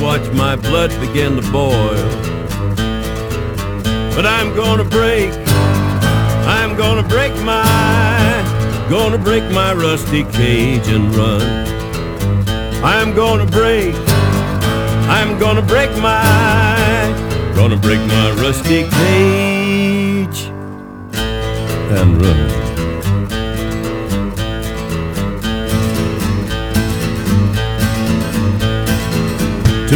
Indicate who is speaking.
Speaker 1: watch my blood begin to boil. But I'm gonna break my rusty cage and run. I'm gonna break my rusty cage and run.